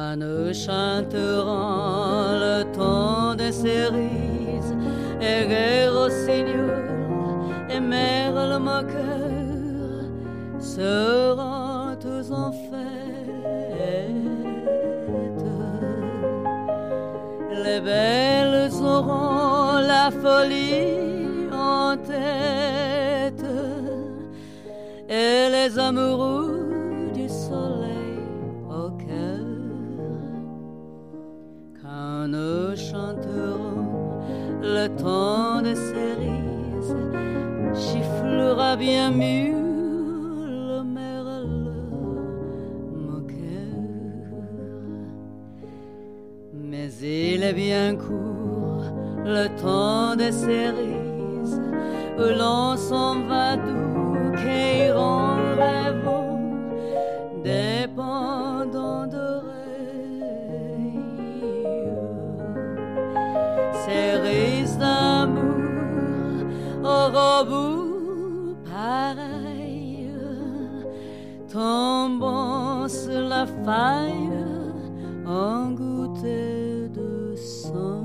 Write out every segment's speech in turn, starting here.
Quand nous chanterons le temps des cerises, et rire rossignol et mère le moqueur seront tous en fête. Les belles auront la folie en tête, et les amoureux du soleil au cœur. Quand nous chanterons le temps des cerises, chifflera bien mieux le merle moqueur. Mais il est bien court le temps des cerises, où l'on s'en va doux, qu'iront rêvant, dépendant d'oreilles. Cerises d'amour aux robes pareilles, tombant sur la faille en gouttes de sang.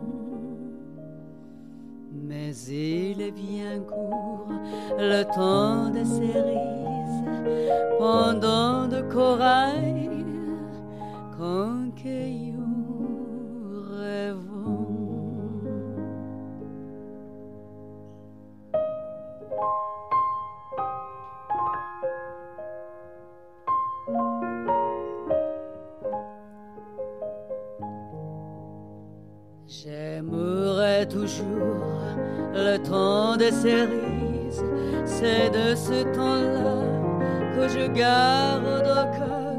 Mais il est bien court le temps des cerises, pendant de corail concueillons rêvons. J'aimerai toujours le temps des cerises, c'est de ce temps-là que je garde au cœur